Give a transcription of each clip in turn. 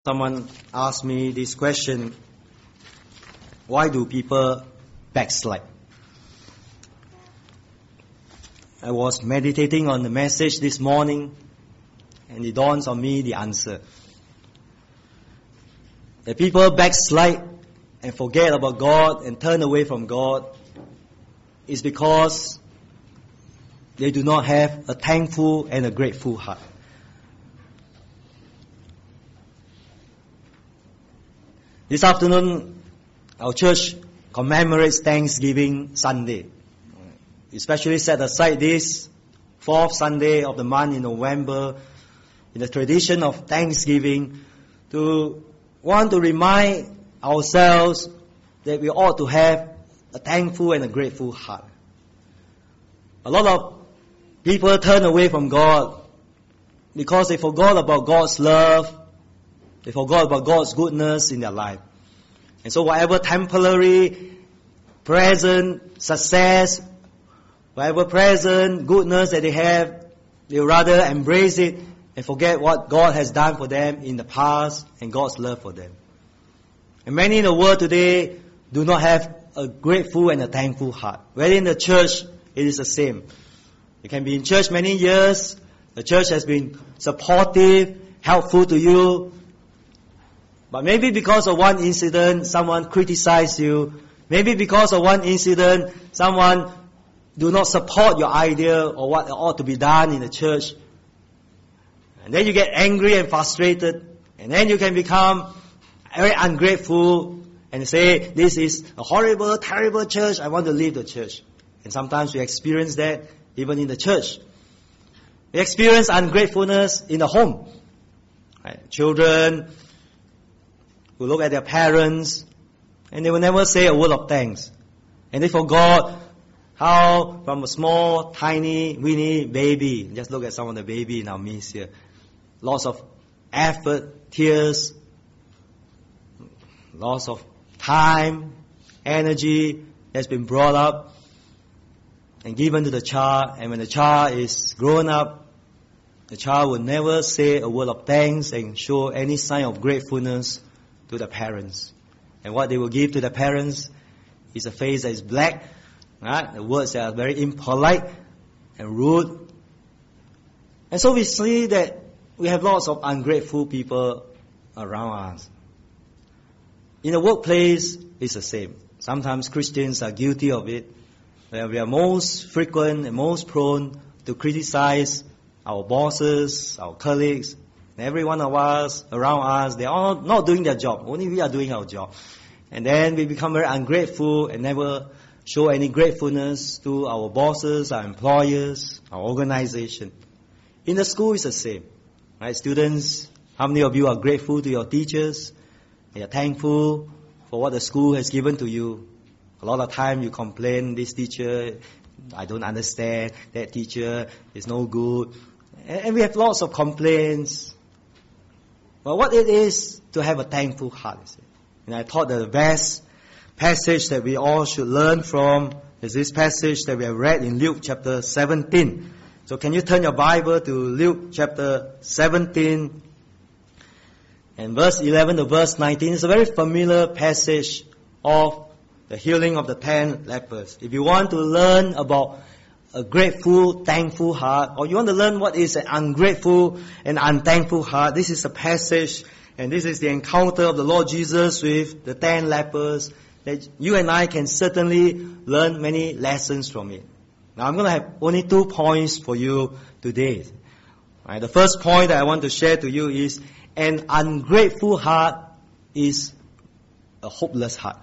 Someone asked me this question: why do people backslide? I was meditating on the message this morning, and it dawns on me the answer. That people backslide and forget about God and turn away from God is because they do not have a thankful and a grateful heart. This afternoon, our church commemorates Thanksgiving Sunday. We especially set aside this fourth Sunday of the month in November in the tradition of Thanksgiving to want to remind ourselves that we ought to have a thankful and a grateful heart. A lot of people turn away from God because they forgot about God's love. They forgot about God's goodness in their life. And so whatever temporary, present success, whatever present goodness that they have, they rather embrace it and forget what God has done for them in the past and God's love for them. And many in the world today do not have a grateful and a thankful heart. Whether in the church, it is the same. You can be in church many years. The church has been supportive, helpful to you. But maybe because of one incident, someone criticized you. Maybe because of one incident, someone do not support your idea or what ought to be done in the church. And then you get angry and frustrated. And then you can become very ungrateful and say, this is a horrible, terrible church. I want to leave the church. And sometimes we experience that even in the church. We experience ungratefulness in the home. Right? Children who look at their parents and they will never say a word of thanks. And they forgot how from a small, tiny, weeny baby, just look at some of the baby in our midst here, lots of effort, tears, lots of time, energy has been brought up and given to the child. And when the child is grown up, the child will never say a word of thanks and show any sign of gratefulness to the parents. And what they will give to the parents is a face that is black, right? The words that are very impolite and rude. And so we see that we have lots of ungrateful people around us. In the workplace, it's the same. Sometimes Christians are guilty of it, where we are most frequent and most prone to criticize our bosses, our colleagues, and every one of us around us. They are all not doing their job. Only we are doing our job. And then we become very ungrateful and never show any gratefulness to our bosses, our employers, our organization. In the school, it's the same. Right, students, how many of you are grateful to your teachers? You are thankful for what the school has given to you. A lot of time you complain, this teacher, I don't understand, that teacher is no good. And we have lots of complaints. But what it is to have a thankful heart. And I thought that the best passage that we all should learn from is this passage that we have read in Luke chapter 17. So can you turn your Bible to Luke chapter 17 and verse 11 to verse 19. It's a very familiar passage of the healing of the 10 lepers. If you want to learn about a grateful, thankful heart, or you want to learn what is an ungrateful and unthankful heart, this is a passage, and this is the encounter of the Lord Jesus with the 10 lepers, that you and I can certainly learn many lessons from it. Now I'm going to have only 2 points for you today. Right, the first point that I want to share to you is an ungrateful heart is a hopeless heart.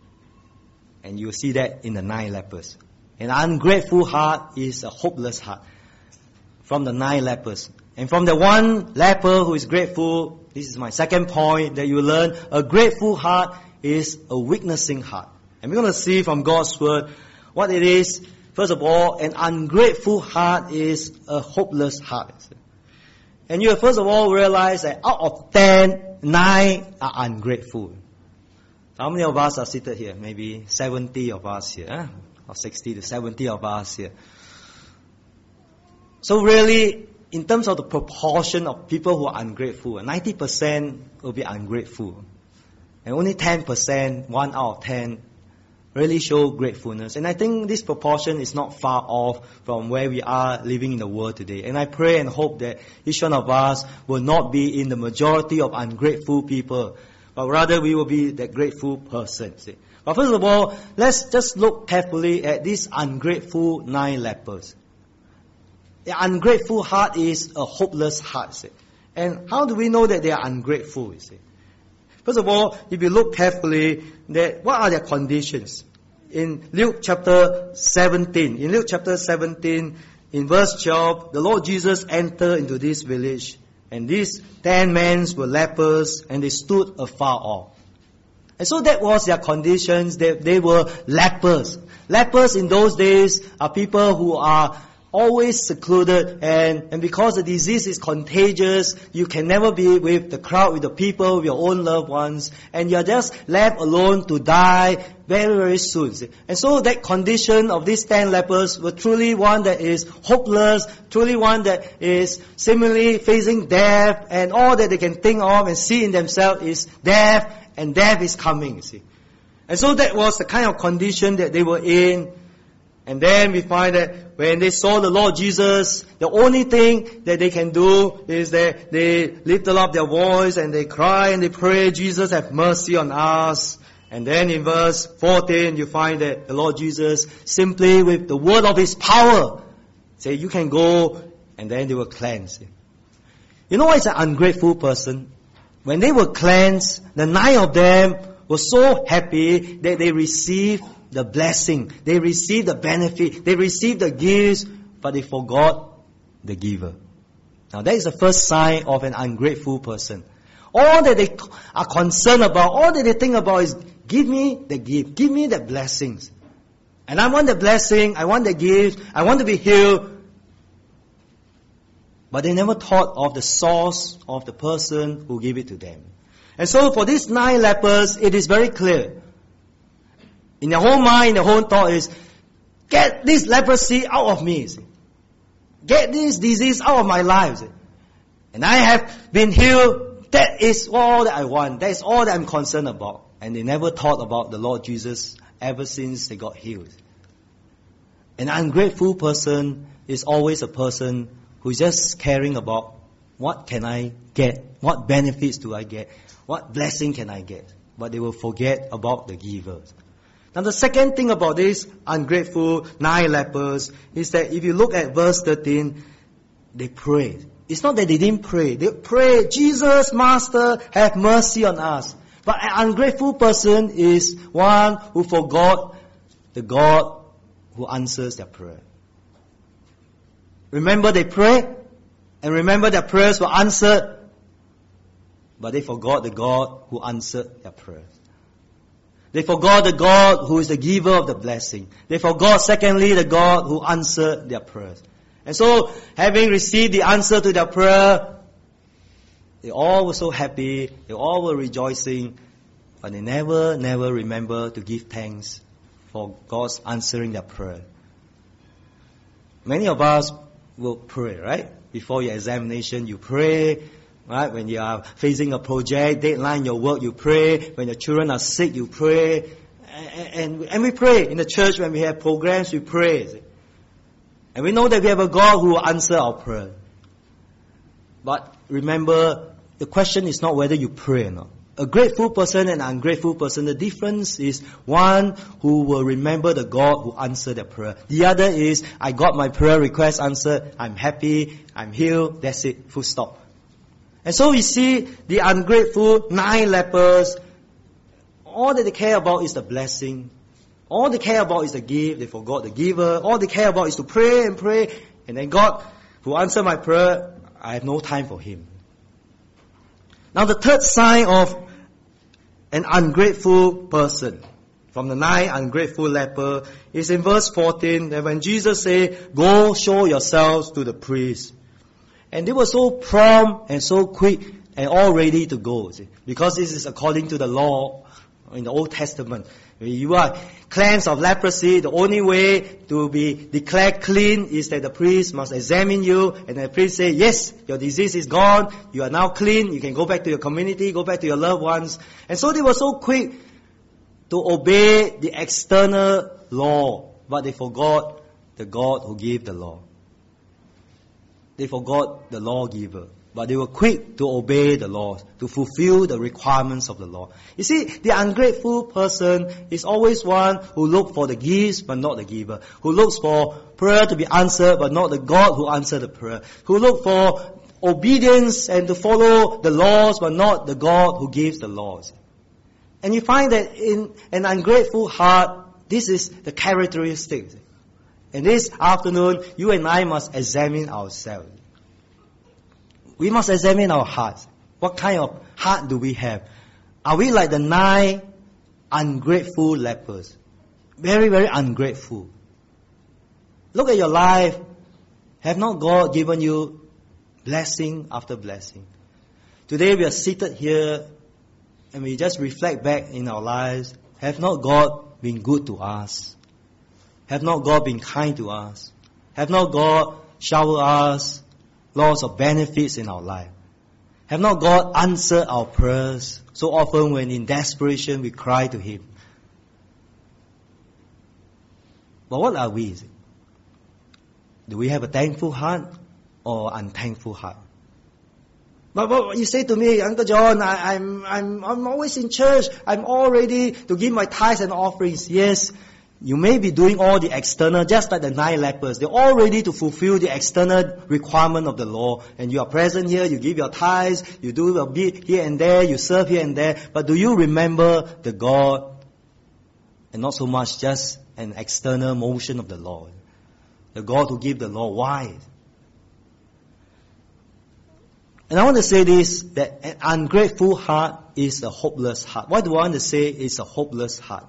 And you will see that in the 9 lepers. An ungrateful heart is a hopeless heart from the 9 lepers. And from the one leper who is grateful, this is my second point that you will learn, a grateful heart is a witnessing heart. And we're going to see from God's word what it is. First of all, an ungrateful heart is a hopeless heart. And you will first of all realize that out of 10, 9 are ungrateful. How many of us are seated here? Maybe 70 of us here. Or 60 to 70 of us here. So really, in terms of the proportion of people who are ungrateful, 90% will be ungrateful. And only 10%, 1 out of 10, really show gratefulness. And I think this proportion is not far off from where we are living in the world today. And I pray and hope that each one of us will not be in the majority of ungrateful people, but rather we will be that grateful person. See? But first of all, let's just look carefully at these ungrateful 9 lepers. The ungrateful heart is a hopeless heart. See? And how do we know that they are ungrateful? You see? First of all, if you look carefully, that what are their conditions? In Luke chapter 17, in verse 12, the Lord Jesus entered into this village, and these 10 men were lepers, and they stood afar off. And so that was their conditions, they were lepers. Lepers in those days are people who are always secluded, and because the disease is contagious, you can never be with the crowd, with the people, with your own loved ones, and you're just left alone to die very, very soon. And so that condition of these 10 lepers were truly one that is hopeless, truly one that is seemingly facing death, and all that they can think of and see in themselves is death, and death is coming. See? And so that was the kind of condition that they were in. And then we find that when they saw the Lord Jesus, the only thing that they can do is that they lifted up their voice and they cry and they pray, Jesus, have mercy on us. And then in verse 14, you find that the Lord Jesus, simply with the word of His power, say, you can go, and then they were cleansed. You know what is an ungrateful person? When they were cleansed, the 9 of them were so happy that they received the blessing, they received the benefit, they received the gifts, but they forgot the giver. Now that is the first sign of an ungrateful person. All that they are concerned about, all that they think about is, give me the gift, give me the blessings. And I want the blessing, I want the gift, I want to be healed. But they never thought of the source of the person who gave it to them. And so for these 9 lepers, it is very clear. In their whole mind, their whole thought is, get this leprosy out of me. See? Get this disease out of my life. See? And I have been healed. That is all that I want. That is all that I'm concerned about. And they never thought about the Lord Jesus ever since they got healed. An ungrateful person is always a person who is just caring about, what can I get? What benefits do I get? What blessing can I get? But they will forget about the giver. Now the second thing about these ungrateful 9 lepers is that if you look at verse 13, they prayed. It's not that they didn't pray. They prayed, Jesus, Master, have mercy on us. But an ungrateful person is one who forgot the God who answers their prayer. Remember they prayed, and remember their prayers were answered, but they forgot the God who answered their prayers. They forgot the God who is the giver of the blessing. They forgot, secondly, the God who answered their prayers. And so, having received the answer to their prayer, they all were so happy, they all were rejoicing, but they never remember to give thanks for God's answering their prayer. Many of us will pray, right? Before your examination, you pray. Right? When you are facing a project, deadline in your work, you pray. When your children are sick, you pray. And we pray. In the church, when we have programs, we pray. And we know that we have a God who will answer our prayer. But remember, the question is not whether you pray or not. A grateful person and an ungrateful person, the difference is one who will remember the God who answered their prayer. The other is, I got my prayer request answered, I'm happy, I'm healed, that's it, full stop. And so we see the ungrateful 9 lepers, all that they care about is the blessing. All they care about is the gift. They forgot the giver. All they care about is to pray and pray. And then God, who answered my prayer, I have no time for Him. Now the third sign of an ungrateful person, from the 9 ungrateful lepers, is in verse 14, that when Jesus said, go show yourselves to the priest. And they were so prompt and so quick and all ready to go. See? Because this is according to the law. in the Old Testament. When you are cleansed of leprosy, the only way to be declared clean is that the priest must examine you, and the priest say, yes, your disease is gone, you are now clean, you can go back to your community, go back to your loved ones. And so they were so quick to obey the external law, but they forgot the God who gave the law. They forgot the lawgiver. But they were quick to obey the law, to fulfill the requirements of the law. You see, the ungrateful person is always one who looks for the gifts but not the giver. Who looks for prayer to be answered but not the God who answered the prayer. Who looks for obedience and to follow the laws but not the God who gives the laws. And you find that in an ungrateful heart, this is the characteristic. And this afternoon, you and I must examine ourselves. We must examine our hearts. What kind of heart do we have? Are we like the 9 ungrateful lepers? Very, very ungrateful. Look at your life. Have not God given you blessing after blessing? Today we are seated here and we just reflect back in our lives. Have not God been good to us? Have not God been kind to us? Have not God showered us lots of benefits in our life? Have not God answered our prayers so often when in desperation we cry to Him? But what are we? Do we have a thankful heart or unthankful heart? But you say to me, Uncle John, I'm always in church. I'm all ready to give my tithes and offerings. Yes, you may be doing all the external, just like the 9 lepers. They're all ready to fulfill the external requirement of the law. And you are present here, you give your tithes, you do a bit here and there, you serve here and there. But do you remember the God? And not so much just an external motion of the law. The God who gave the law. Why? And I want to say this, that an ungrateful heart is a hopeless heart. Why do I want to say it's a hopeless heart?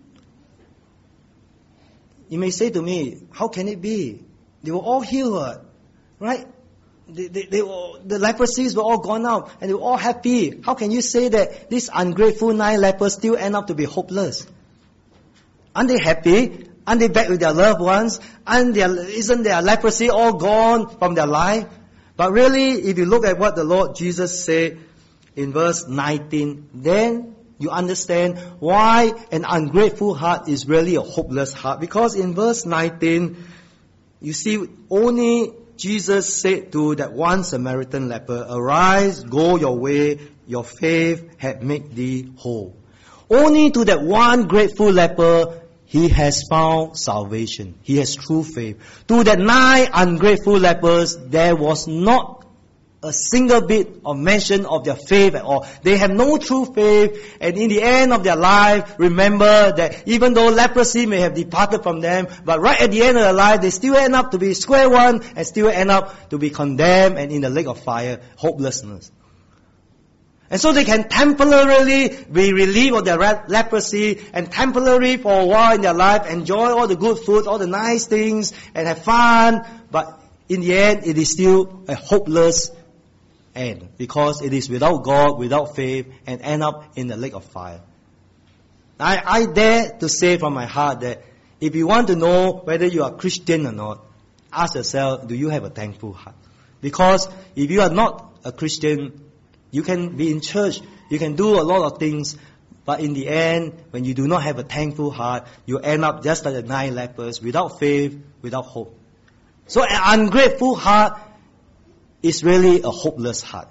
You may say to me, how can it be? They were all healed, right? The leprosies were all gone out and they were all happy. How can you say that these ungrateful 9 lepers still end up to be hopeless? Aren't they happy? Aren't they back with their loved ones? Isn't their leprosy all gone from their life? But really, if you look at what the Lord Jesus said in verse 19, then you understand why an ungrateful heart is really a hopeless heart. Because in verse 19, you see, only Jesus said to that one Samaritan leper, arise, go your way, your faith had made thee whole. Only to that one grateful leper, he has found salvation. He has true faith. To that 9 ungrateful lepers, there was not a single bit of mention of their faith at all. They have no true faith, and in the end of their life, remember that even though leprosy may have departed from them, but right at the end of their life, they still end up to be square one and still end up to be condemned and in the lake of fire, hopelessness. And so they can temporarily be relieved of their leprosy and temporarily for a while in their life enjoy all the good food, all the nice things and have fun, but in the end it is still a hopeless end, because it is without God, without faith, and end up in the lake of fire. I dare to say from my heart that if you want to know whether you are Christian or not, ask yourself, do you have a thankful heart? Because if you are not a Christian, you can be in church, you can do a lot of things, but in the end, when you do not have a thankful heart, you end up just like the 9 lepers, without faith, without hope. So an ungrateful heart is really a hopeless heart.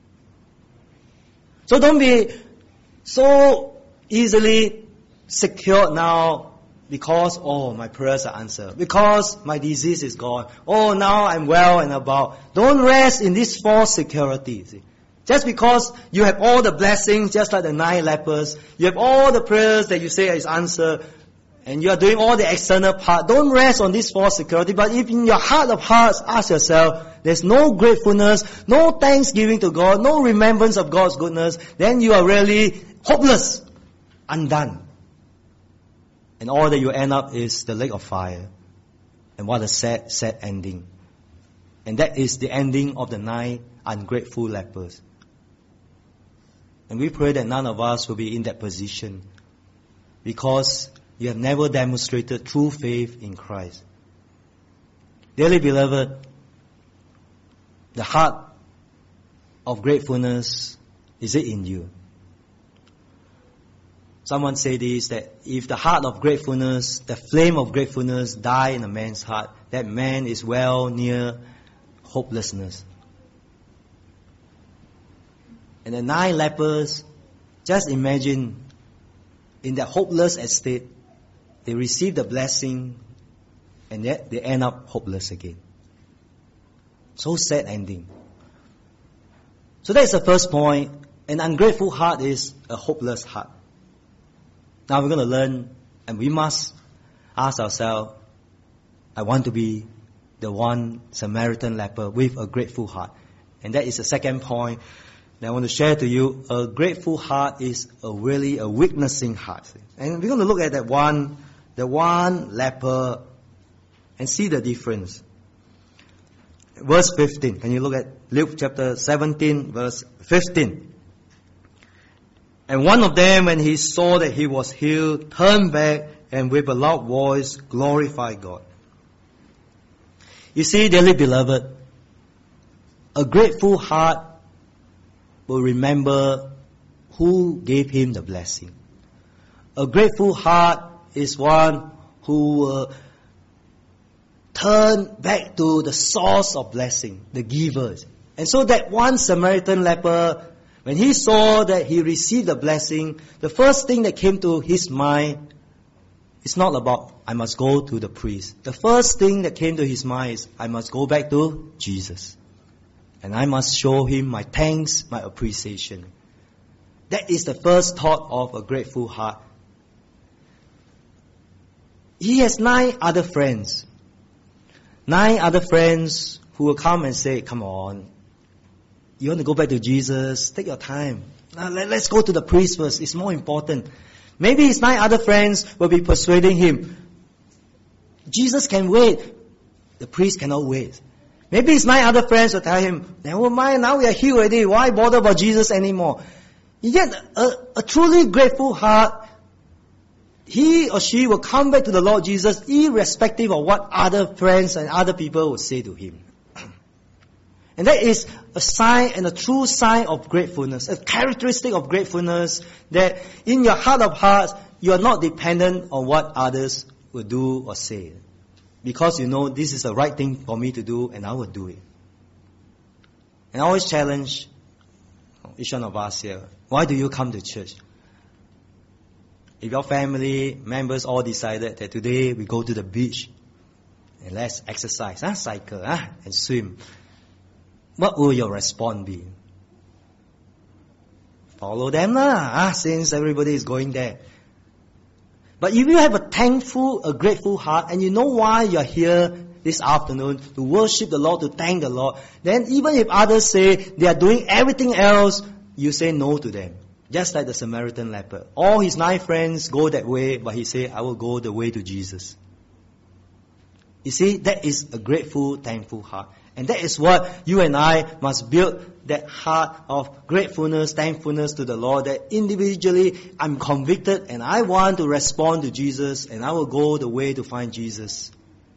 So don't be so easily secured now because, oh, my prayers are answered. Because my disease is gone. Oh, now I'm well and about. Don't rest in this false security. See? Just because you have all the blessings, just like the 9 lepers, you have all the prayers that you say is answered, and you are doing all the external part, don't rest on this false security. But if in your heart of hearts, ask yourself, there's no gratefulness, no thanksgiving to God, no remembrance of God's goodness, then you are really hopeless, undone. And all that you end up is the lake of fire. And what a sad, sad ending. And that is the ending of the 9 ungrateful lepers. And we pray that none of us will be in that position, because you have never demonstrated true faith in Christ. Dearly beloved, the heart of gratefulness, is it in you? Someone say this, that if the heart of gratefulness, the flame of gratefulness die in a man's heart, that man is well near hopelessness. And the 9 lepers, just imagine, in that hopeless estate, they receive the blessing, and yet they end up hopeless again. So sad ending. So that's the first point. An ungrateful heart is a hopeless heart. Now we're going to learn, and we must ask ourselves, I want to be the one Samaritan leper with a grateful heart. And that is the second point that I want to share to you. A grateful heart is really a witnessing heart. And we're going to look at the one leper and see the difference. Verse 15. Can you look at Luke chapter 17, verse 15? And one of them, when he saw that he was healed, turned back and with a loud voice glorified God. You see, dearly beloved, a grateful heart will remember who gave him the blessing. A grateful heart is one who will turn back to the source of blessing, the givers. And so that one Samaritan leper, when he saw that he received the blessing, the first thing that came to his mind is not about, I must go to the priest. The first thing that came to his mind is, I must go back to Jesus. And I must show him my thanks, my appreciation. That is the first thought of a grateful heart. He has 9 other friends. 9 other friends who will come and say, come on, you want to go back to Jesus? Take your time. Now, let's go to the priest first. It's more important. Maybe his 9 other friends will be persuading him. Jesus can wait. The priest cannot wait. Maybe his 9 other friends will tell him, never mind, now we are healed already. Why bother about Jesus anymore? Yet a truly grateful heart, he or she will come back to the Lord Jesus irrespective of what other friends and other people will say to him. And that is a sign and a true sign of gratefulness, a characteristic of gratefulness, that in your heart of hearts, you are not dependent on what others will do or say. Because you know this is the right thing for me to do, and I will do it. And I always challenge each one of us here, why do you come to church? If your family members all decided that today we go to the beach and let's exercise, cycle, and swim, what will your response be? Follow them since everybody is going there. But if you have a grateful heart, and you know why you're here this afternoon, to worship the Lord, to thank the Lord, then even if others say they are doing everything else, you say no to them. Just like the Samaritan leper. All his 9 friends go that way, but he said, I will go the way to Jesus. You see, that is a grateful, thankful heart. And that is what you and I must build, that heart of gratefulness, thankfulness to the Lord, that individually I'm convicted and I want to respond to Jesus, and I will go the way to find Jesus.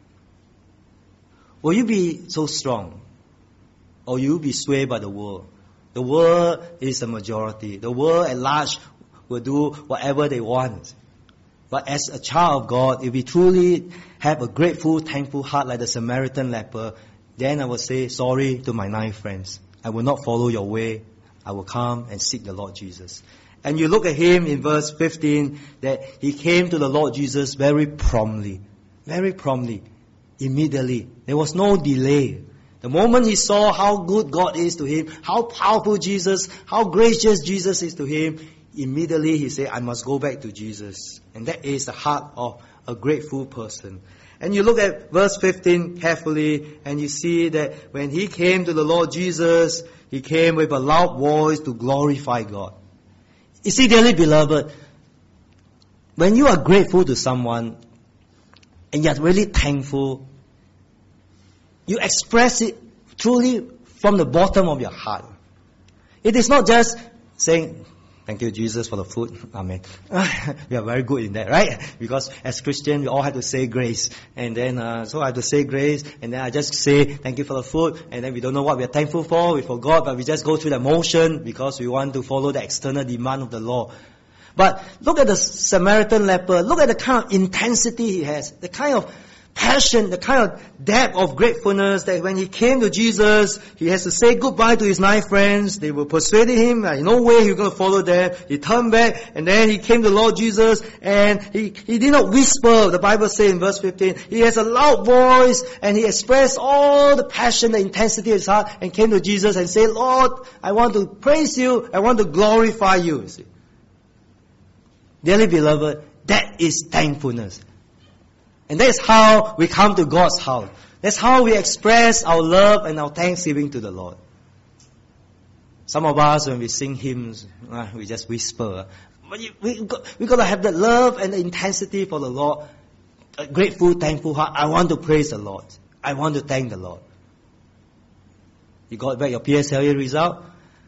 Will you be so strong? Or you will be swayed by the world? The world is the majority. The world at large will do whatever they want. But as a child of God, if we truly have a grateful, thankful heart like the Samaritan leper, then I will say sorry to my 9 friends. I will not follow your way. I will come and seek the Lord Jesus. And you look at him in verse 15, that he came to the Lord Jesus very promptly, immediately. There was no delay. The moment he saw how good God is to him, how powerful Jesus, how gracious Jesus is to him, immediately he said, I must go back to Jesus. And that is the heart of a grateful person. And you look at verse 15 carefully, and you see that when he came to the Lord Jesus, he came with a loud voice to glorify God. You see, dearly beloved, when you are grateful to someone, and you are really thankful, you express it truly from the bottom of your heart. It is not just saying, Thank you, Jesus, for the food. Amen. We are very good in that, right? Because as Christians, we all have to say grace. And then, so I have to say grace. And then I just say, thank you for the food. And then we don't know what we are thankful for. We forgot, but we just go through the motion because we want to follow the external demand of the law. But look at the Samaritan leper. Look at the kind of intensity he has. The kind of passion, the kind of depth of gratefulness that when he came to Jesus, he has to say goodbye to his 9 friends. They were persuading him that no way he's going to follow them. He turned back and then he came to Lord Jesus and he did not whisper. The Bible says in verse 15, he has a loud voice and he expressed all the passion, the intensity of his heart and came to Jesus and said, Lord, I want to praise you. I want to glorify you. You see. Dearly beloved, that is thankfulness. And that's how we come to God's house. That's how we express our love and our thanksgiving to the Lord. Some of us, when we sing hymns, we just whisper. But we got to have the love and the intensity for the Lord. A grateful, thankful heart. I want to praise the Lord. I want to thank the Lord. You got back your PSLE result?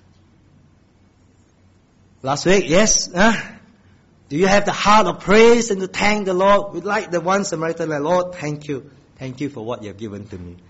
Last week, yes? Do you have the heart of praise and to thank the Lord? We like the one Samaritan, like, Lord, thank you. Thank you for what you have given to me.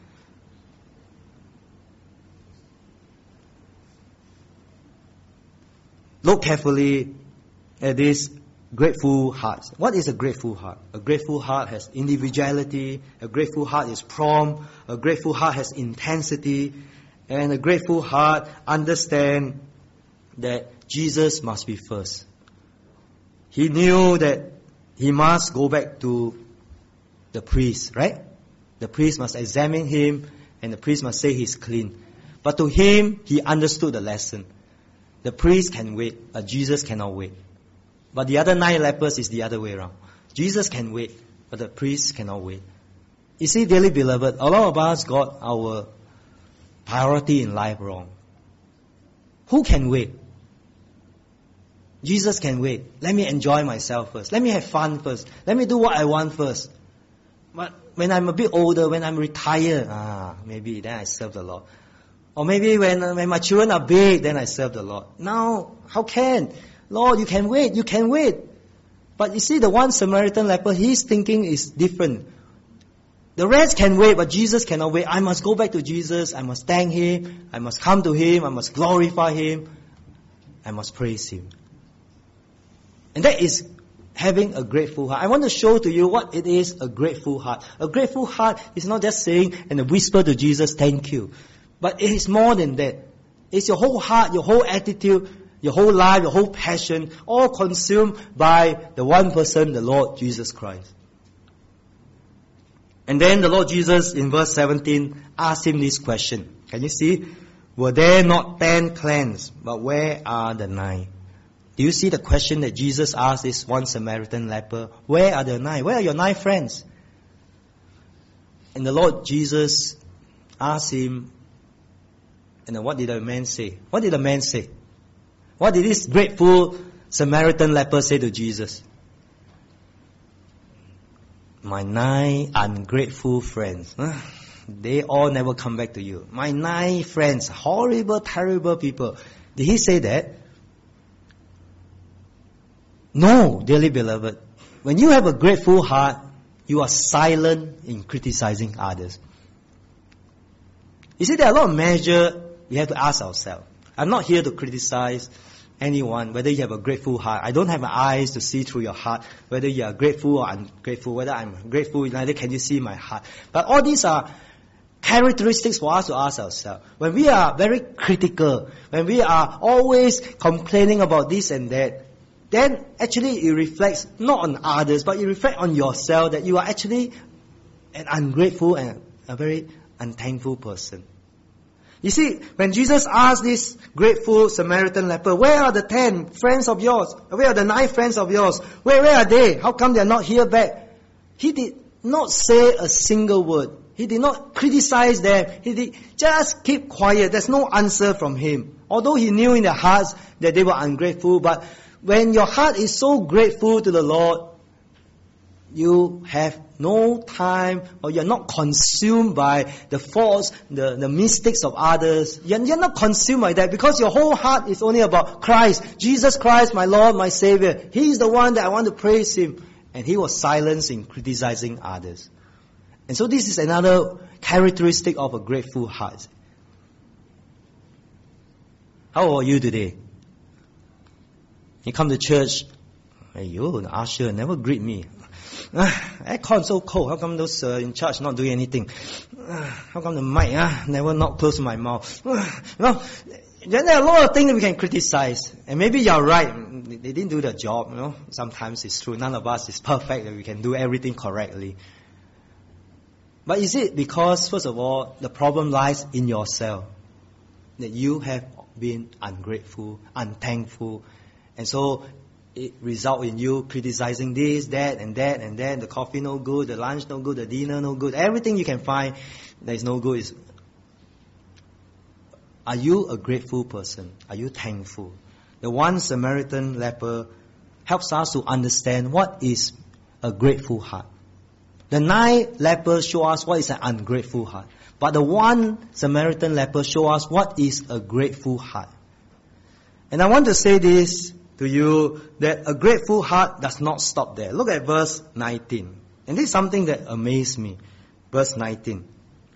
Look carefully at this grateful heart. What is a grateful heart? A grateful heart has individuality. A grateful heart is prompt. A grateful heart has intensity. And a grateful heart understands that Jesus must be first. He knew that he must go back to the priest, right? The priest must examine him and the priest must say he's clean. But to him, he understood the lesson. The priest can wait, but Jesus cannot wait. But the other 9 lepers is the other way around. Jesus can wait, but the priest cannot wait. You see, dearly beloved, a lot of us got our priority in life wrong. Who can wait? Jesus can wait. Let me enjoy myself first. Let me have fun first. Let me do what I want first. But when I'm a bit older, when I'm retired, maybe then I serve the Lord. Or maybe when my children are big, then I serve the Lord. Now, how can? Lord, you can wait. You can wait. But you see, the one Samaritan leper, his thinking is different. The rest can wait, but Jesus cannot wait. I must go back to Jesus. I must thank Him. I must come to Him. I must glorify Him. I must praise Him. And that is having a grateful heart. I want to show to you what it is, a grateful heart. A grateful heart is not just saying and a whisper to Jesus, thank you. But it is more than that. It's your whole heart, your whole attitude, your whole life, your whole passion, all consumed by the one person, the Lord Jesus Christ. And then the Lord Jesus in verse 17 asked him this question. Can you see? Were there not 10 cleansed, but where are the 9? Do you see the question that Jesus asked this one Samaritan leper? Where are the 9? Where are your 9 friends? And the Lord Jesus asked him, and then what did the man say? What did the man say? What did this grateful Samaritan leper say to Jesus? My 9 ungrateful friends, they all never come back to you. My 9 friends, horrible, terrible people. Did he say that? No, dearly beloved. When you have a grateful heart, you are silent in criticizing others. You see, there are a lot of measures we have to ask ourselves. I'm not here to criticize anyone, whether you have a grateful heart. I don't have eyes to see through your heart, whether you are grateful or ungrateful, whether I'm grateful, neither can you see my heart. But all these are characteristics for us to ask ourselves. When we are very critical, when we are always complaining about this and that, then actually it reflects not on others, but it reflects on yourself that you are actually an ungrateful and a very unthankful person. You see, when Jesus asked this grateful Samaritan leper, where are the 10 friends of yours? Where are the 9 friends of yours? Where are they? How come they are not here back? He did not say a single word. He did not criticize them. He did just keep quiet. There's no answer from him. Although he knew in their hearts that they were ungrateful, but when your heart is so grateful to the Lord, you have no time, or you're not consumed by the faults, the mistakes of others. You're not consumed by that because your whole heart is only about Christ. Jesus Christ, my Lord, my Savior. He's the one that I want to praise Him. And he was silenced in criticizing others. And so this is another characteristic of a grateful heart. How are you today? You come to church, the usher never greet me. Aircon so cold. How come those in charge not doing anything? How come the mic never not close to my mouth? There are a lot of things that we can criticize. And maybe you're right. They didn't do their job. Sometimes it's true. None of us is perfect that we can do everything correctly. But is it because, first of all, the problem lies in yourself? That you have been ungrateful, unthankful. And so it results in you criticizing this, that, and that, and then the coffee no good, the lunch no good, the dinner no good. Everything you can find that is no good. Are you a grateful person? Are you thankful? The one Samaritan leper helps us to understand what is a grateful heart. The 9 lepers show us what is an ungrateful heart. But the one Samaritan leper show us what is a grateful heart. And I want to say this to you, that a grateful heart does not stop there. Look at verse 19. And this is something that amazed me. Verse 19.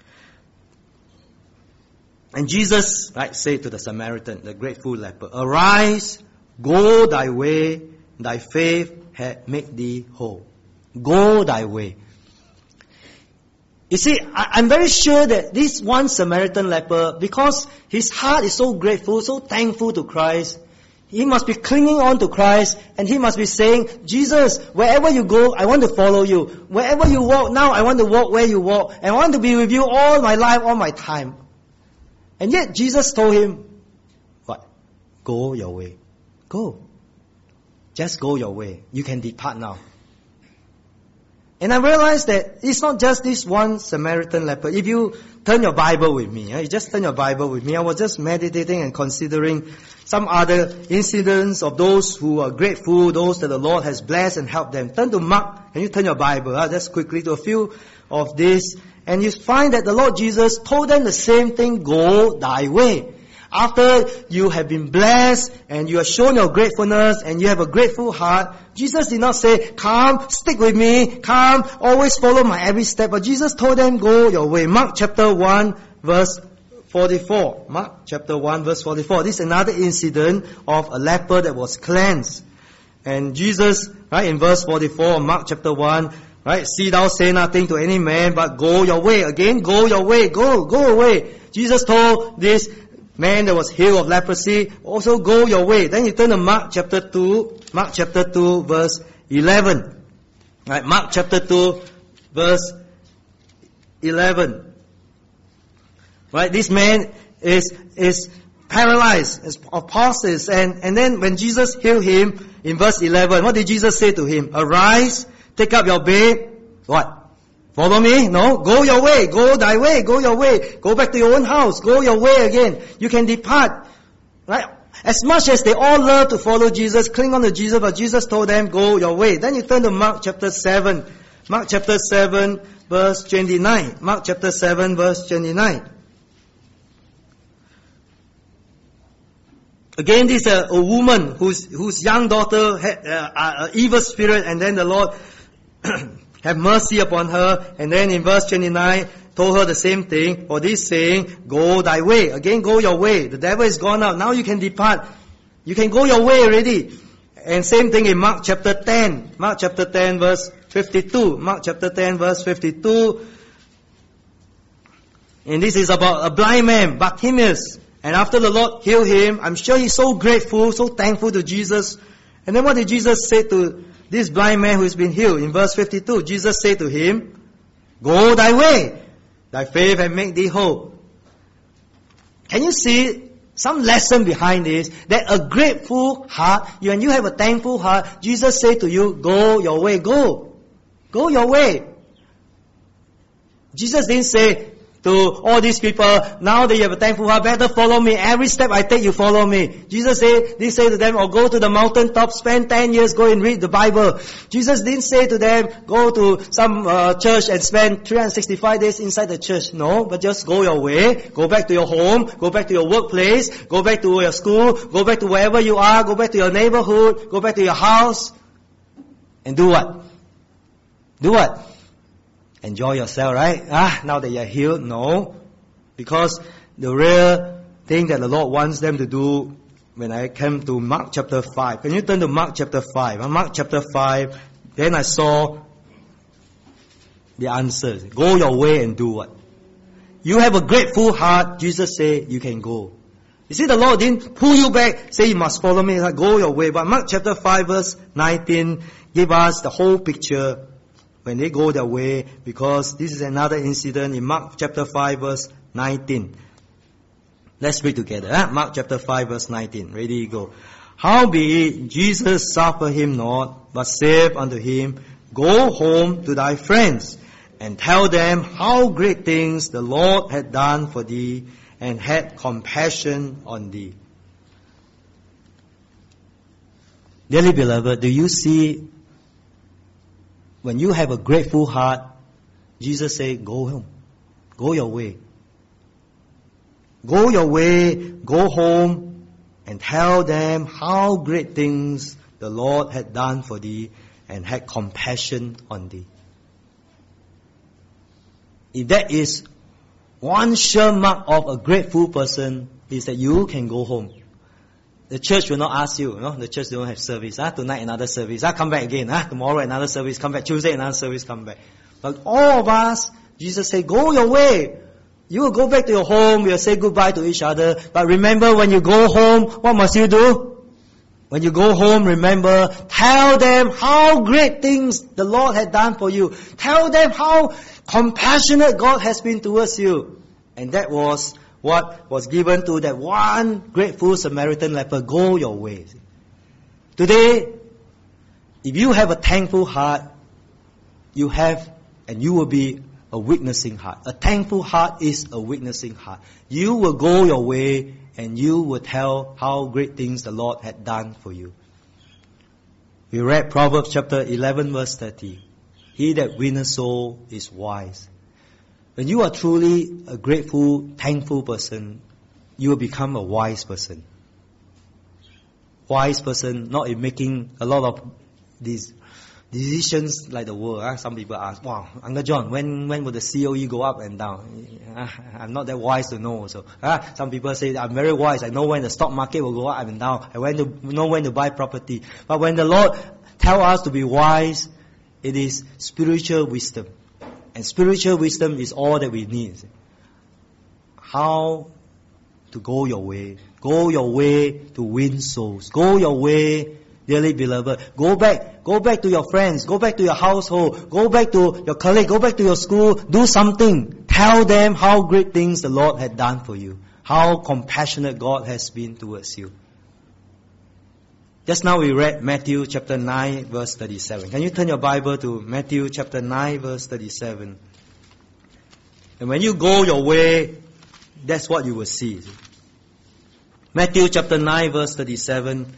And Jesus said to the Samaritan, the grateful leper, "Arise, go thy way, thy faith hath made thee whole." Go thy way. You see, I'm very sure that this one Samaritan leper, because his heart is so grateful, so thankful to Christ, he must be clinging on to Christ, and he must be saying, "Jesus, wherever you go, I want to follow you. Wherever you walk, now I want to walk where you walk. And I want to be with you all my life, all my time." And yet Jesus told him, what? Go your way. Go. Just go your way. You can depart now. And I realized that it's not just this one Samaritan leper. If you turn your Bible with me, you just turn your Bible with me. I was just meditating and considering some other incidents of those who are grateful, those that the Lord has blessed and helped them. Turn to Mark. Can you turn your Bible just quickly to a few of these? And you find that the Lord Jesus told them the same thing, go thy way. After you have been blessed and you have shown your gratefulness and you have a grateful heart, Jesus did not say, "Come, stick with me, come, always follow my every step." But Jesus told them, go your way. Mark chapter 1 verse 44. Mark chapter 1 verse 44. This is another incident of a leper that was cleansed. And Jesus, in verse 44, Mark chapter 1, "See thou say nothing to any man, but go your way." Again, go your way, go away. Jesus told this man that was healed of leprosy, also go your way. Then you turn to Mark chapter 2 verse 11. Mark chapter 2 verse 11. This man is paralyzed, is of palsy. And then when Jesus healed him, in verse 11, what did Jesus say to him? "Arise, take up your bed." What? "Follow me?" No. Go your way. Go thy way. Go your way. Go back to your own house. Go your way again. You can depart. As much as they all love to follow Jesus, cling on to Jesus, but Jesus told them, go your way. Then you turn to Mark chapter 7. Mark chapter 7 verse 29. Mark chapter 7 verse 29. Again, this is a woman whose young daughter had an evil spirit, and then the Lord have mercy upon her. And then in verse 29, told her the same thing. For this saying, go thy way. Again, go your way. The devil is gone out. Now you can depart. You can go your way already. And same thing in Mark chapter 10. Mark chapter 10 verse 52. Mark chapter 10 verse 52. And this is about a blind man, Bartimaeus. And after the Lord healed him, I'm sure he's so grateful, so thankful to Jesus. And then what did Jesus say to this blind man who's been healed? In verse 52, Jesus said to him, go thy way. Thy faith hath made thee whole. Can you see some lesson behind this? That a grateful heart, when you have a thankful heart, Jesus said to you, go your way, go. Go your way. Jesus didn't say, to all these people, now that you have a thankful heart, better follow me. Every step I take, you follow me. Jesus didn't say to them, or go to the mountaintop, spend 10 years, go and read the Bible. Jesus didn't say to them, go to some church and spend 365 days inside the church. No, but just go your way, go back to your home, go back to your workplace, go back to your school, go back to wherever you are, go back to your neighborhood, go back to your house, and do what? Do what? Enjoy yourself, right? Now that you're healed? No. Because the real thing that the Lord wants them to do, when I came to Mark chapter 5. Can you turn to Mark chapter 5? Mark chapter 5, then I saw the answers. Go your way and do what? You have a grateful heart, Jesus said, you can go. You see, the Lord didn't pull you back, say you must follow me, like, go your way. But Mark chapter 5 verse 19 give us the whole picture when they go their way, because this is another incident in Mark chapter 5 verse 19. Let's read together. Mark chapter 5 verse 19. Ready, go. Howbeit Jesus suffered him not, but said unto him, Go home to thy friends, and tell them how great things the Lord had done for thee, and had compassion on thee. Dearly beloved, do you see, when you have a grateful heart, Jesus said, go home. Go your way. Go your way, go home, and tell them how great things the Lord had done for thee, and had compassion on thee. If that is one sure mark of a grateful person, is that you can go home. The church will not ask you, the church don't have service. Tonight another service. Come back again. Tomorrow another service, come back. Tuesday another service, come back. But all of us, Jesus said, go your way. You will go back to your home, we will say goodbye to each other. But remember, when you go home, what must you do? When you go home, remember, tell them how great things the Lord had done for you. Tell them how compassionate God has been towards you. And that was what was given to that one grateful Samaritan leper. Go your way. Today, if you have a thankful heart, you have, and you will be a witnessing heart. A thankful heart is a witnessing heart. You will go your way, and you will tell how great things the Lord had done for you. We read Proverbs chapter 11 verse 30. He that winneth soul is wise. When you are truly a grateful, thankful person, you will become a wise person. Wise person, not in making a lot of these decisions like the world. Some people ask, wow, Uncle John, when will the COE go up and down? I'm not that wise to know. So some people say, I'm very wise. I know when the stock market will go up and down. I know when to buy property. But when the Lord tells us to be wise, it is spiritual wisdom. And spiritual wisdom is all that we need. How to go your way. Go your way to win souls. Go your way, dearly beloved. Go back to your friends. Go back to your household. Go back to your colleague. Go back to your school. Do something. Tell them how great things the Lord had done for you. How compassionate God has been towards you. Just now we read Matthew chapter 9 verse 37. Can you turn your Bible to Matthew chapter 9 verse 37? And when you go your way, that's what you will see. Matthew chapter 9 verse 37.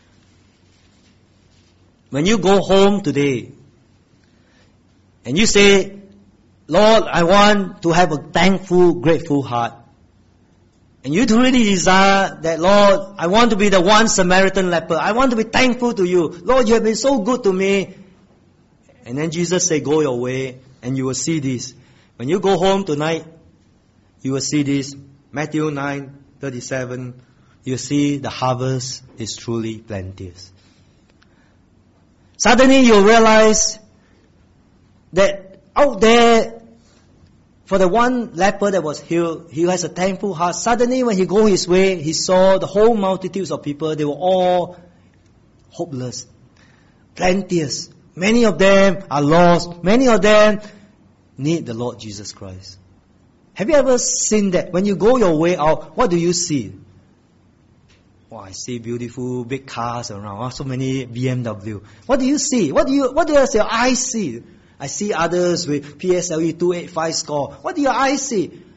When you go home today, and you say, Lord, I want to have a thankful, grateful heart. And you really desire that, Lord, I want to be the one Samaritan leper. I want to be thankful to you. Lord, you have been so good to me. And then Jesus said, go your way, and you will see this. When you go home tonight, you will see this. Matthew 9:37. You see the harvest is truly plenteous. Suddenly you realize that out there, for the one leper that was healed, he has a thankful heart. Suddenly when he go his way, he saw the whole multitudes of people. They were all hopeless, plenteous. Many of them are lost. Many of them need the Lord Jesus Christ. Have you ever seen that? When you go your way out, what do you see? Oh, I see beautiful big cars around. So many BMW. What do you see? What do your eyes see? I see others with PSLE 285 score. What do your eyes see?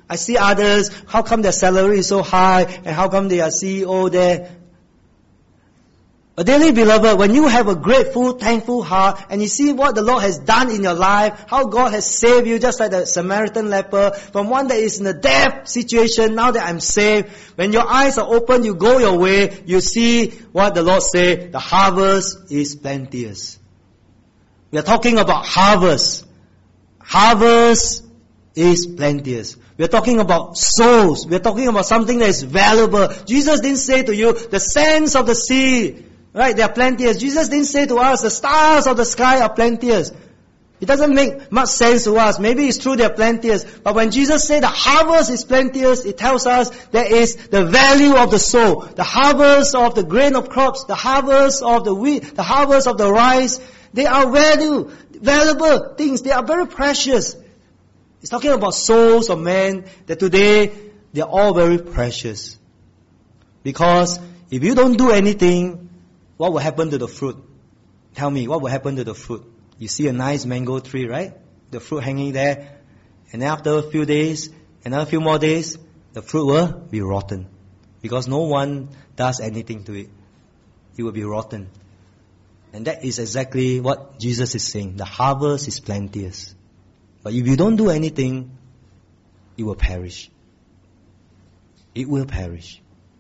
I see others, how come their salary is so high, and how come they are CEO there? But dearly beloved, when you have a grateful, thankful heart, and you see what the Lord has done in your life, how God has saved you, just like the Samaritan leper, from one that is in a death situation, now that I'm saved, when your eyes are open, you go your way, you see what the Lord said, the harvest is plenteous. We are talking about harvest. Harvest is plenteous. We are talking about souls. We are talking about something that is valuable. Jesus didn't say to you, the sands of the sea, right, they are plenteous. Jesus didn't say to us, the stars of the sky are plenteous. It doesn't make much sense to us. Maybe it's true they are plenteous. But when Jesus said the harvest is plenteous, it tells us there is the value of the soul. The harvest of the grain of crops, the harvest of the wheat, the harvest of the rice. They are valuable things. They are very precious. It's talking about souls of men that today they are all very precious. Because if you don't do anything, what will happen to the fruit? Tell me, what will happen to the fruit? You see a nice mango tree, right? The fruit hanging there. And then after a few days, another few more days, the fruit will be rotten. Because no one does anything to it. It will be rotten. And that is exactly what Jesus is saying. The harvest is plenteous. But if you don't do anything, it will perish. It will perish.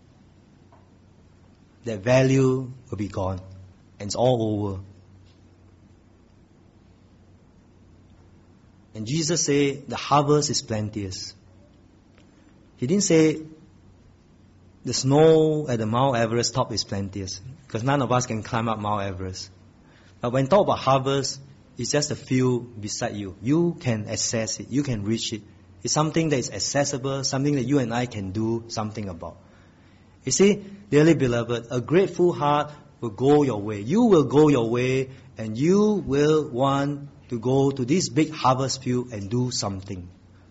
That value will be gone. And it's all over. And Jesus said, the harvest is plenteous. He didn't say, the snow at the Mount Everest top is plenteous. Because none of us can climb up Mount Everest. But when talk about harvest, it's just a field beside you. You can access it. You can reach it. It's something that is accessible, something that you and I can do something about. You see, dearly beloved, a grateful heart will go your way. You will go your way, and you will want to go to this big harvest field and do something.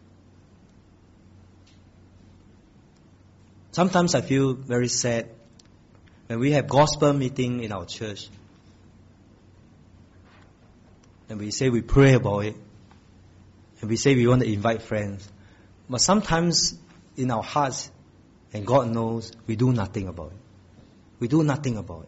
Sometimes I feel very sad when we have gospel meeting in our church. And we say we pray about it. And we say we want to invite friends. But sometimes in our hearts, and God knows, we do nothing about it. We do nothing about it.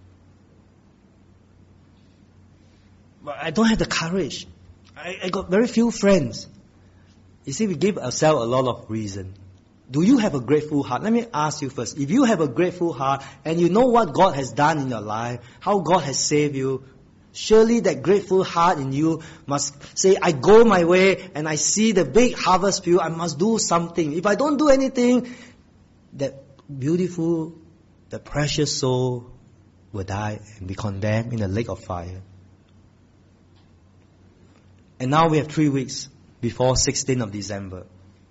But I don't have the courage. I got very few friends. You see, we give ourselves a lot of reason. Do you have a grateful heart? Let me ask you first. If you have a grateful heart and you know what God has done in your life, how God has saved you, surely that grateful heart in you must say, I go my way and I see the big harvest field, I must do something. If I don't do anything, that beautiful, the precious soul will die and be condemned in the lake of fire. And now we have 3 weeks before 16th of December.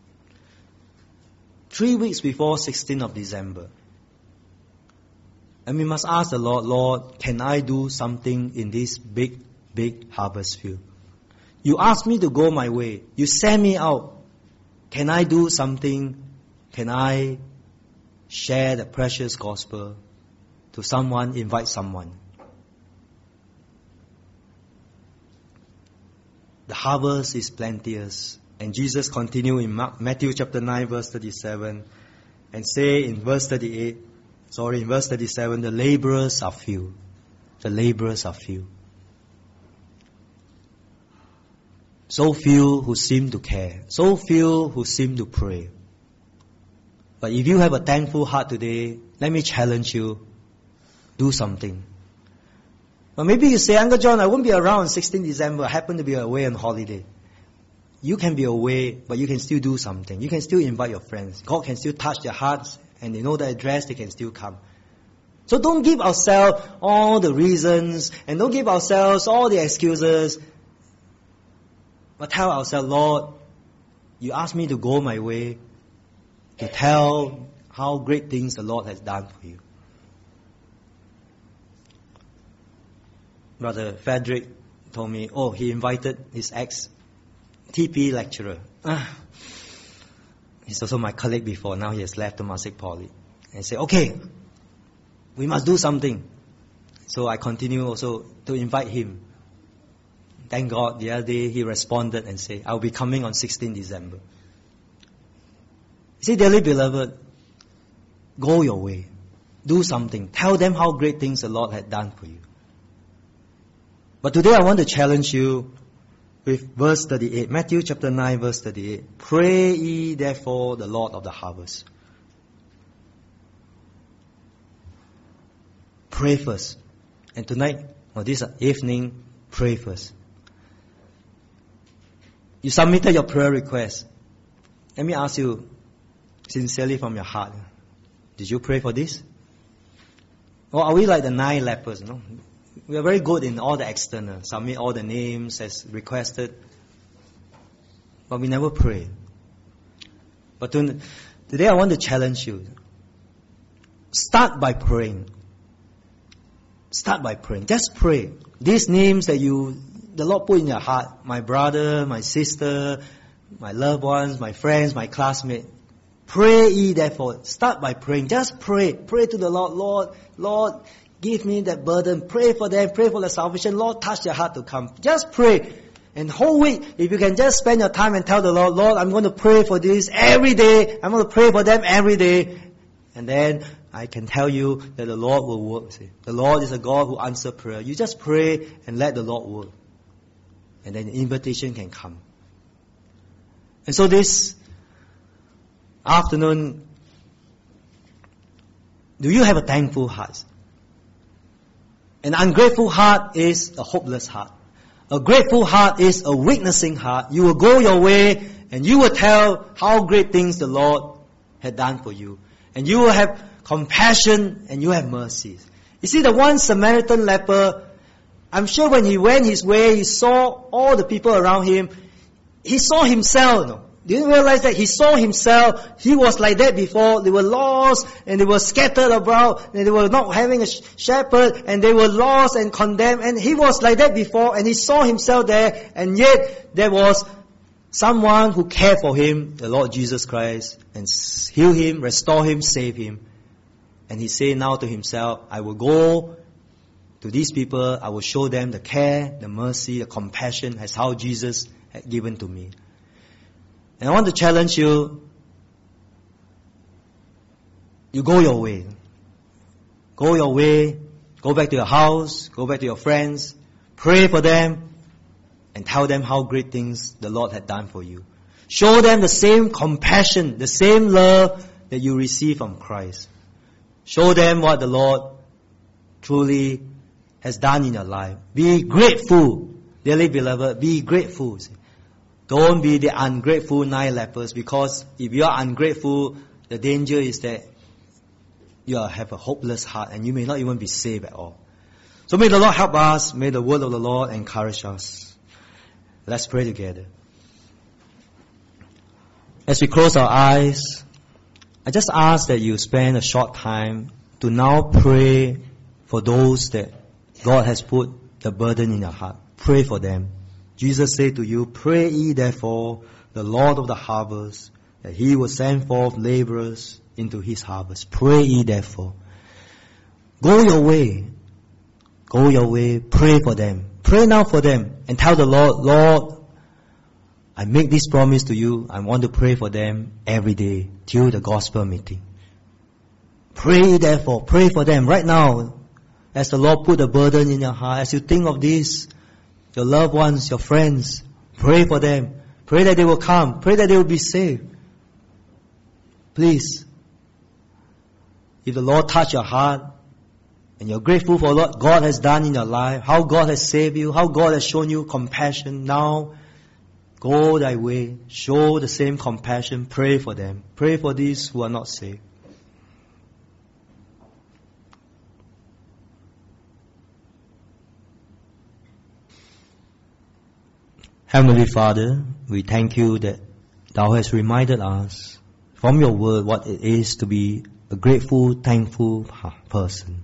3 weeks before 16th of December. And we must ask the Lord, Lord, can I do something in this big, big harvest field? You asked me to go my way. You sent me out. Can I do something? Can I share the precious gospel to someone, invite someone? The harvest is plenteous. And Jesus continued in Matthew chapter 9 verse 37 and say in verse 37, the laborers are few. The laborers are few. So few who seem to care. So few who seem to pray. But if you have a thankful heart today, let me challenge you. Do something. But maybe you say, Uncle John, I won't be around on 16 December. I happen to be away on holiday. You can be away, but you can still do something. You can still invite your friends. God can still touch their hearts, and they know the address, they can still come. So don't give ourselves all the reasons, and don't give ourselves all the excuses. But tell ourselves, Lord, you asked me to go my way, to tell how great things the Lord has done for you. Brother Frederick told me, he invited his ex-TP lecturer. He's also my colleague before. Now he has left Temasek Poly. And he said, okay, we must do something. So I continue also to invite him. Thank God, the other day he responded and said, I'll be coming on 16 December. See, dearly beloved, go your way. Do something. Tell them how great things the Lord had done for you. But today I want to challenge you with verse 38. Matthew chapter 9 verse 38. Pray ye therefore the Lord of the harvest. Pray first. And tonight, or this evening, pray first. You submitted your prayer request. Let me ask you sincerely from your heart. Did you pray for this? Or are we like the 9 lepers? No? We are very good in all the external. Submit all the names as requested. But we never pray. But today I want to challenge you. Start by praying. Start by praying. Just pray. These names that the Lord put in your heart. My brother, my sister, my loved ones, my friends, my classmates. Pray ye therefore. Start by praying. Just pray. Pray to the Lord. Lord, give me that burden. Pray for them. Pray for the salvation. Lord, touch their heart to come. Just pray. And whole week, if you can just spend your time and tell the Lord, Lord, I'm going to pray for this every day. I'm going to pray for them every day. And then I can tell you that the Lord will work. See? The Lord is a God who answers prayer. You just pray and let the Lord work. And then the invitation can come. And so this afternoon, do you have a thankful heart? An ungrateful heart is a hopeless heart. A grateful heart is a witnessing heart. You will go your way and you will tell how great things the Lord had done for you. And you will have compassion and you have mercy. You see, the one Samaritan leper, I'm sure when he went his way, he saw all the people around him. He saw himself. No? Do you realize that he saw himself? He was like that before. They were lost and they were scattered about and they were not having a shepherd and they were lost and condemned. And he was like that before and he saw himself there, and yet there was someone who cared for him, the Lord Jesus Christ, and heal him, restore him, save him. And he said now to himself, I will go to these people, I will show them the care, the mercy, the compassion as how Jesus had given to me. And I want to challenge you, you go your way. Go your way, go back to your house, go back to your friends, pray for them, and tell them how great things the Lord had done for you. Show them the same compassion, the same love that you receive from Christ. Show them what the Lord truly has done in your life. Be grateful, dearly beloved, be grateful. Don't be the ungrateful 9 lepers, because if you are ungrateful, the danger is that you have a hopeless heart and you may not even be saved at all. So may the Lord help us. May the word of the Lord encourage us. Let's pray together. As we close our eyes, I just ask that you spend a short time to now pray for those that God has put the burden in your heart. Pray for them. Jesus said to you, pray ye therefore the Lord of the harvest, that he will send forth laborers into his harvest. Pray ye therefore. Go your way. Go your way. Pray for them. Pray now for them and tell the Lord, Lord, I make this promise to you. I want to pray for them every day till the gospel meeting. Pray therefore. Pray for them right now. As the Lord put a burden in your heart, as you think of this, your loved ones, your friends, pray for them. Pray that they will come. Pray that they will be saved. Please, if the Lord touch your heart and you're grateful for what God has done in your life, how God has saved you, how God has shown you compassion, now go thy way. Show the same compassion. Pray for them. Pray for these who are not saved. Heavenly Father, we thank you that Thou hast reminded us from Your word what it is to be a grateful, thankful person.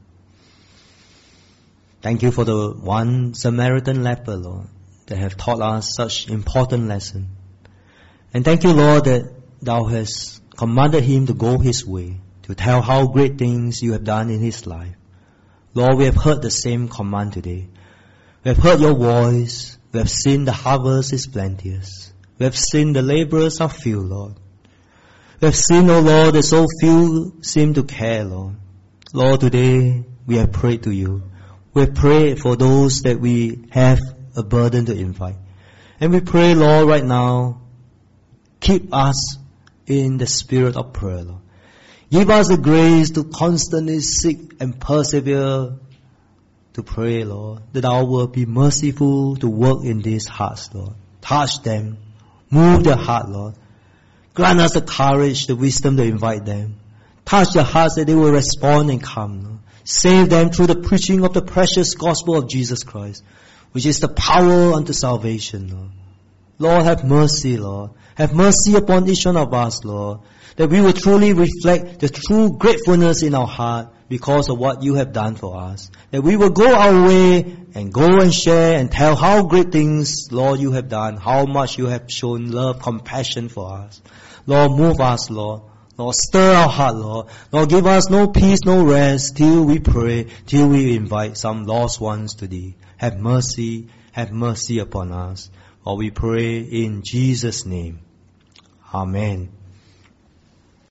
Thank you for the one Samaritan leper, Lord, that have taught us such important lesson. And thank you, Lord, that Thou hast commanded him to go his way, to tell how great things You have done in his life. Lord, we have heard the same command today. We have heard Your voice. We have seen the harvest is plenteous. We have seen the laborers are few, Lord. We have seen, O Lord, that so few seem to care, Lord. Lord, today we have prayed to you. We have prayed for those that we have a burden to invite. And we pray, Lord, right now, keep us in the spirit of prayer, Lord. Give us the grace to constantly seek and persevere to pray, Lord, that thou wilt be merciful to work in these hearts, Lord. Touch them. Move their heart, Lord. Grant us the courage, the wisdom to invite them. Touch their hearts that they will respond and come, Lord. Save them through the preaching of the precious gospel of Jesus Christ, which is the power unto salvation, Lord. Lord, have mercy, Lord. Have mercy upon each one of us, Lord, that we will truly reflect the true gratefulness in our heart because of what you have done for us. That we will go our way and go and share and tell how great things, Lord, you have done, how much you have shown love, compassion for us. Lord, move us, Lord. Lord, stir our heart, Lord. Lord, give us no peace, no rest till we pray, till we invite some lost ones to thee. Have mercy upon us. Lord, we pray in Jesus' name. Amen.